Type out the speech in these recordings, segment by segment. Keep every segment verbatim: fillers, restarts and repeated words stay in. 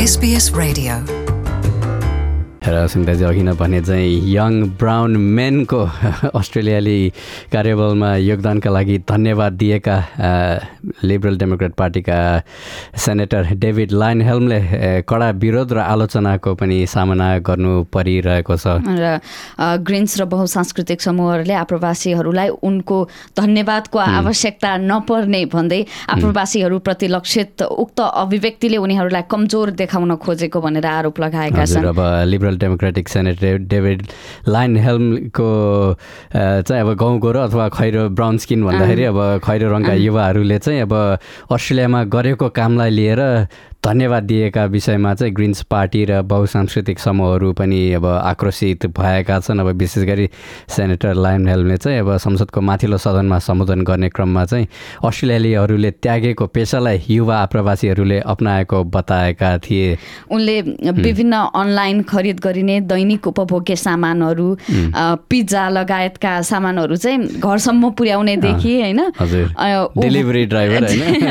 S B S Radio. र सुन्दाजी अघि नै भने चाहिँ यङ ब्राउन मेनको अस्ट्रेलियाली कार्यबलमा योगदानका लागि धन्यवाद दिएका लिबरल डेमोक्रेट पार्टीका सेनेटर डेभिड लाइनहेल्मले कडा विरोध र आलोचनाको पनि सामना गर्नु परिरहेको छ र ग्रिन्स र बहुसांस्कृतिक समूहहरूले आप्रवासीहरूलाई उनको धन्यवादको आवश्यकता नपर्ने भन्दै आप्रवासीहरूप्रति लक्षित उक्त अभिव्यक्तिले उनीहरूलाई कमजोर देखाउन खोजेको भनेर आरोप लगाएका छन्। अब लिबरल डेमोक्रेटिक सेनेटर डेभिड लाइनहेल्मको चाहिँ अब गाउँको र अथवा खैरो ब्राउन स्किन भन्दाखेरि अब खैरो रङका युवाहरूले चाहिँ अब अस्ट्रेलियामा गरेको कामलाई लिएर धन्यवाद दिएका विषयमा चाहिँ ग्रिन्स पार्टी र बहुसांस्कृतिक समूहहरू पनि अब आक्रोशित भएका छन्। अब विशेष गरी सेनेटर लाइनहेल्मले चाहिँ अब संसदको माथिल्लो सदनमा सम्बोधन गर्ने क्रममा चाहिँ अस्ट्रेलियालीहरूले त्यागेको पेसालाई युवा आप्रवासीहरूले अपनाएको बताएका थिए। उनले विभिन्न अनलाइन खरिद गरिने दैनिक उपभोग्य सामानहरू पिज्जा लगायतका सामानहरू चाहिँ घरसम्म पुर्याउनेदेखि होइन डेलिभरी ड्राइभर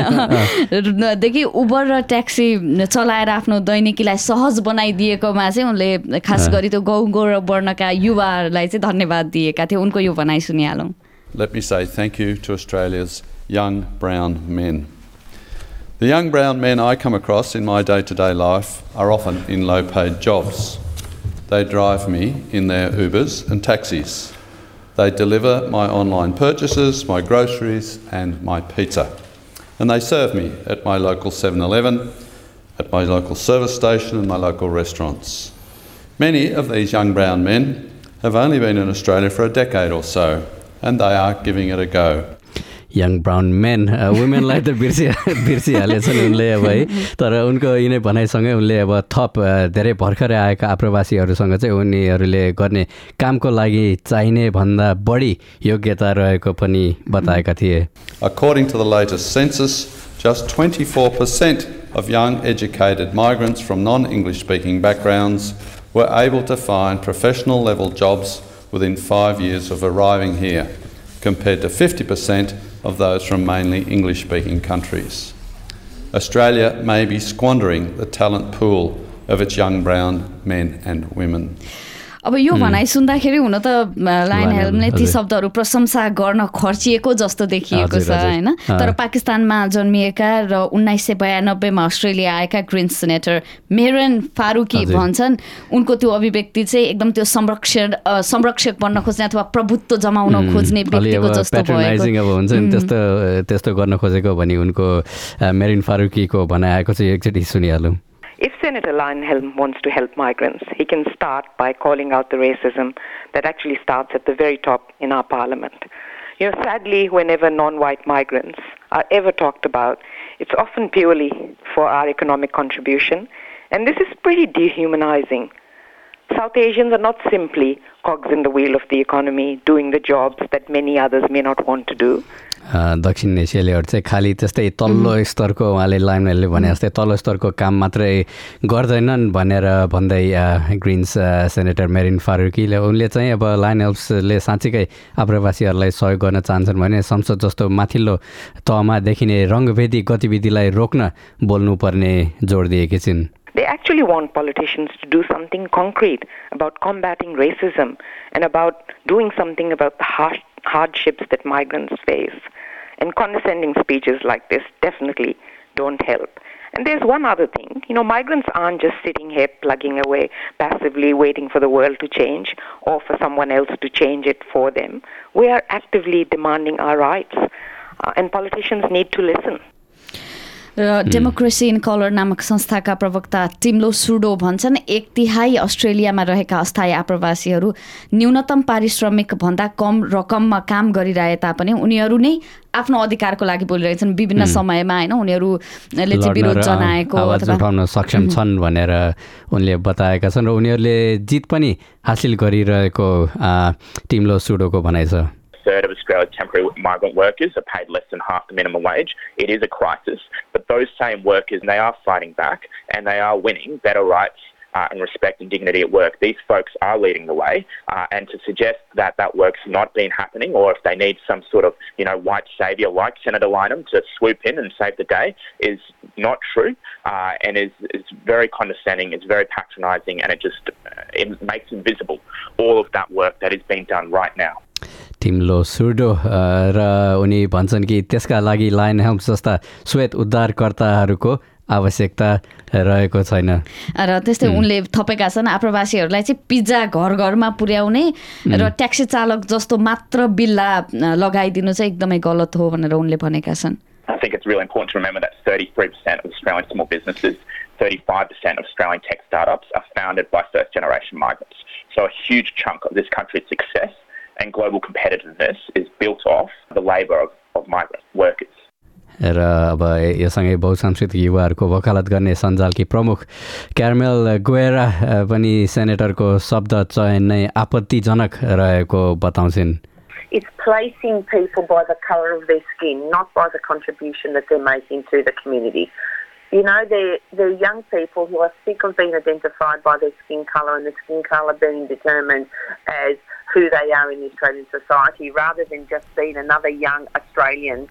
देखि उबर र ट्याक्सी चलाएर आफ्नो दैनिकीलाई सहज बनाइदिएकोमा चाहिँ उनले खास गरी त्यो गाउँको र वर्णका युवाहरूलाई चाहिँ धन्यवाद दिएका थिए। उनको यो भनाइ सुनिहालौँ। Let me say thank you to Australia's young brown men. The young brown men I come across in my day-to-day life are often in low-paid jobs. They drive me in their Ubers and taxis. They deliver my online purchases, my groceries and my pizza. And they serve me at my local seven eleven, at my local service station and my local restaurants. Many of these young brown men have only been in Australia for a decade or so, and they are giving it a go. Young brown men वुमेनलाई त बिर्सि बिर्सिहालेछन् उनले अब है, तर उनको यिनै भनाइसँगै उनले अब थप धेरै भर्खरै आएका आप्रवासीहरूसँग चाहिँ उनीहरूले गर्ने कामको लागि चाहिने भन्दा बढी योग्यता रहेको पनि बताएका थिए। According to the latest census, just twenty-four percent of young educated migrants from non-English speaking backgrounds were able to find professional level jobs within five years of arriving here, compared to fifty percent of those from mainly English-speaking countries. Australia may be squandering the talent pool of its young brown men and women. अब यो भनाइ सुन्दाखेरि हुन त लाइनहेल्मले ती शब्दहरू प्रशंसा गर्न खर्चिएको जस्तो देखिएको छ होइन, तर पाकिस्तानमा जन्मिएका र उन्नाइस सय बयानब्बेमा अस्ट्रेलिया आएका ग्रिन्स सेनेटर मेरन फारूकी भन्छन् उनको त्यो अभिव्यक्ति चाहिँ एकदम त्यो संरक्षण संरक्षक बन्न खोज्ने अथवा प्रभुत्व जमाउन खोज्ने व्यक्तिको जस्तो भएको हुन्छ नि, त्यस्तो त्यस्तो गर्न खोजेको भनी उनको मेरिन फारूकीको भनाइ आएको चाहिँ एकचोटि सुनिहालौँ। If Senator Lainhelm wants to help migrants, he can start by calling out the racism that actually starts at the very top in our parliament. You know, sadly, whenever non-white migrants are ever talked about, it's often purely for our economic contribution, and this is pretty dehumanizing. South Asians are not simply cogs in the wheel of the economy, doing the jobs that many others may not want to do. दक्षिण एसियालीहरू चाहिँ खालि त्यस्तै तल्लो स्तरको उहाँले लाइनले भने जस्तै तल्लो स्तरको काम मात्रै गर्दैनन् भनेर भन्दै ग्रिन्स सेनेटर मेरिन फारूकीले उनले चाहिँ अब लाइनहेल्मले साँच्चीकै आप्रवासीहरूलाई सहयोग गर्न चाहन्छन् भने संसद जस्तो माथिल्लो तहमा देखिने रङ्गभेदी गतिविधिलाई रोक्न बोल्नुपर्ने जोड दिएकी छिन्। They actually want politicians to do something concrete about combating racism and about doing something about the harsh hardships that migrants face. And condescending speeches like this definitely don't help. And there's one other thing. You know, migrants aren't just sitting here plugging away passively waiting for the world to change or for someone else to change it for them. We are actively demanding our rights. Uh, and politicians need to listen. र democracy in colour नामक संस्थाका प्रवक्ता टिम्लो sudo भन्छन् एक तिहाई अस्ट्रेलियामा रहेका अस्थायी आप्रवासीहरू न्यूनतम पारिश्रमिक भन्दा कम रकममा काम गरिरहे तापनि उनीहरू नै आफ्नो अधिकारको लागि बोलिरहेछन् विभिन्न समयमा होइन, उनीहरूले चाहिँ विरोध जनाएको आवाज उठाउन सक्षम छन् भनेर उनले बताएका छन् र उनीहरूले जित पनि हासिल गरिरहेको टिम्लो सुडोको भनाइ छ। third of Australia's temporary migrant workers are paid less than half the minimum wage. It is a crisis, but those same workers, they are fighting back and they are winning better rights uh, and respect and dignity at work. These folks are leading the way, uh, and to suggest that that work's not been happening, or if they need some sort of, you know, white saviour like Senator Lynham to swoop in and save the day is not true, uh, and is, is very condescending, it's very patronising, and it just uh, it makes invisible all of that work that is being done right now. टिम्लो सुर्डो र उनी भन्छन् कि त्यसका लागि lion Helm's जस्ता श्वेत उद्धारकर्ताहरूको आवश्यकता रहेको छैन र त्यस्तै उनले थपेका छन् आप्रवासीहरूलाई चाहिँ पिज्जा घर घरमा पुर्याउने र ट्याक्सी चालक जस्तो मात्र बिल्ला लगाइदिनु चाहिँ एकदमै गलत हो भनेर उनले भनेका छन्. I think it's really important to remember that thirty-three percent of Australian small businesses, thirty-five percent of Australian tech startups are founded by first-generation migrants. So a huge chunk of this country's success and global competitiveness is built off the labour of, of migrant workers. र अब योसँगै बहुसांस्कृतिक युवाहरूको वकालत गर्ने सञ्जालकी प्रमुख क्यारमेल गुएरा पनि सेनेटरको शब्द चयन नै आपत्तिजनक रहेको बताउँछिन्. It's placing people by the colour of their skin, not by the contribution that they're making to the community. You know, they're, they're young people who are sick of being identified by their skin colour and the skin colour being determined as who they are in Australian society, rather than just being another young Australian.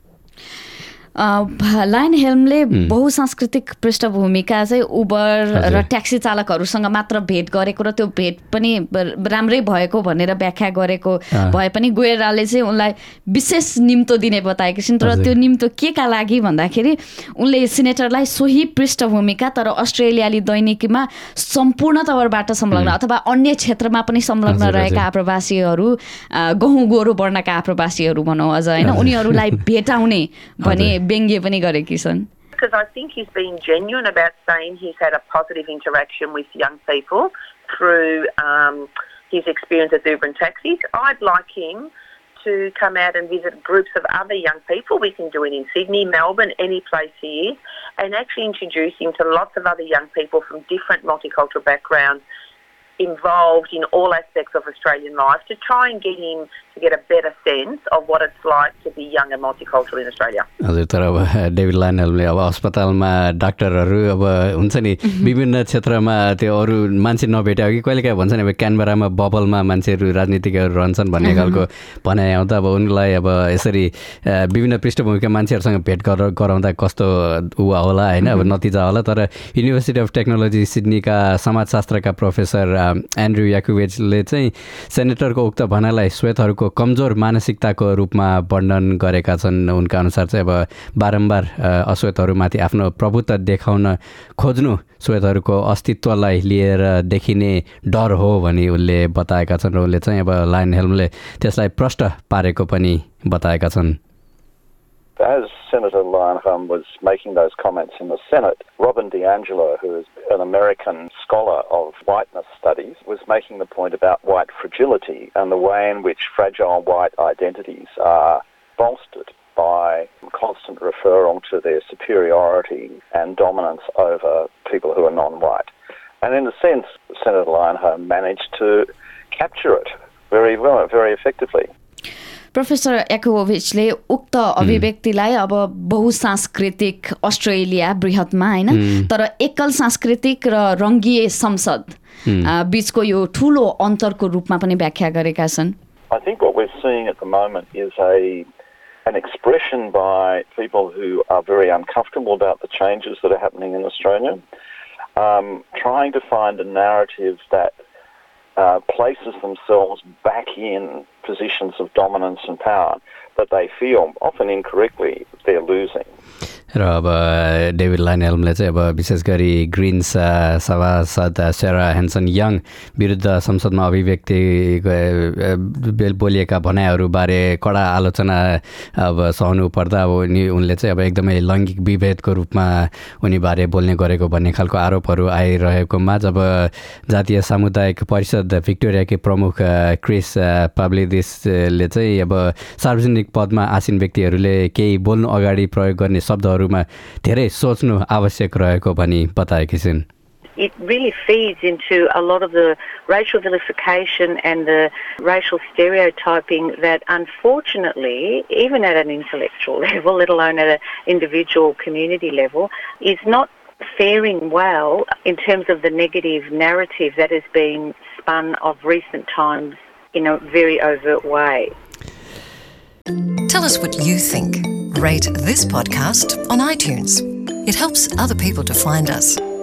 Lyon हेल्मले बहुसांस्कृतिक पृष्ठभूमिका चाहिँ उबर र taxi चालकहरूसँग मात्र भेट गरेको र त्यो भेट पनि राम्रै भएको भनेर व्याख्या गरेको भए पनि गुएराले चाहिँ उनलाई विशेष निम्तो दिने बताएकी छिन्. तर त्यो निम्तो के का लागि भन्दाखेरि उनले सिनेटरलाई सोही पृष्ठभूमिका तर अस्ट्रेलियाली दैनिकीमा सम्पूर्ण तवरबाट संलग्न अथवा अन्य क्षेत्रमा पनि संलग्न रहेका आप्रवासीहरू गहुँ गोरो वर्णका आप्रवासीहरू भनौँ अझ होइन उनीहरूलाई भेटाउने भने व्यङ्ग्य पनि गरेकी छन्. Because I think he's been genuine about saying he's had a positive interaction with young people through um, his experience at Uber and taxis. I'd like him to come out and visit groups of other young people. We can do it in Sydney, Melbourne, any place he is, and actually introduce him to lots of other young people from different multicultural backgrounds involved in all aspects of Australian life to try and get him to get a better sense of what it's like to be young and multicultural in Australia. हजुर, तर अब David lion हेल्मले अब अस्पतालमा डाक्टरहरू अब हुन्छ नि विभिन्न क्षेत्रमा त्यो अरू मान्छे नभेट्यो कि कहिलेकाहीँ भन्छ नि अब क्यानबरामा बबलमा मान्छेहरू राजनीतिकहरू रहन्छन् भन्ने खालको भनाइ आउँदा अब उनलाई अब यसरी विभिन्न पृष्ठभूमिका मान्छेहरूसँग भेट गराउँदा कस्तो ऊ होला होइन अब नतिजा होला. तर युनिभर्सिटी अफ टेक्नोलोजी सिडनीका समाजशास्त्रका प्रोफेसर एन्ड्रु याकुबेजले चाहिँ सेनेटरको उक्त भनाइलाई श्वेतहरूको कमजोर मानसिकताको रूपमा वर्णन गरेका छन्. उनका अनुसार चाहिँ अब बारम्बार अश्वेतहरूमाथि आफ्नो प्रभुत्व देखाउन खोज्नु श्वेतहरूको अस्तित्वलाई लिएर देखिने डर हो भनी उनले बताएका छन् र उनले चाहिँ अब लायन हेल्मले त्यसलाई प्रष्ट पारेको पनि बताएका छन्. As Senator Lynham was making those comments in the Senate, Robin DiAngelo, who is an American scholar of whiteness studies, was making the point about white fragility and the way in which fragile white identities are bolstered by constant referral to their superiority and dominance over people who are non-white. And in a sense, Senator Lynham managed to capture it very well, very effectively. Professor याकुबोभिचले उक्त अभिव्यक्तिलाई अब बहुसांस्कृतिक Australia बृहतमा होइन तर एकल सांस्कृतिक र रङ्गिए संसद बीचको यो ठुलो अन्तरको रूपमा पनि व्याख्या गरेका छन्. I think what we're seeing at the moment is a an expression by people who are very uncomfortable about the changes that are happening in Australia, um, trying to find a narrative that uh, places themselves back in positions of dominance and power that they feel, often incorrectly, they're losing. र अब David lion हेल्मले चाहिँ अब विशेष गरी greens सभासद सेरा Hansen young विरुद्ध संसदमा अभिव्यक्ति बोलिएका भनाइहरूबारे कडा आलोचना अब सहनु पर्दा अब उनी उनले चाहिँ अब एकदमै लैङ्गिक विभेदको रूपमा उनीबारे बोल्ने गरेको भन्ने खालको आरोपहरू आइरहेकोमा जब जातीय सामुदायिक परिषद भिक्टोरियाकी प्रमुख क्रिस पाब्लिदिसले चाहिँ अब सार्वजनिक पदमा आसीन व्यक्तिहरूले केही बोल्नु अगाडि प्रयोग गर्ने शब्दहरूमा धेरै सोच्नु आवश्यक रहेको भनी बताएकी छिन्. It really feeds into a lot of the racial vilification and the racial stereotyping that unfortunately, even at an intellectual level, let alone at an individual community level, is not faring well in terms of the negative narrative that has been spun of recent times in a very overt way. Tell us what you think. Rate this podcast on iTunes. It helps other people to find us.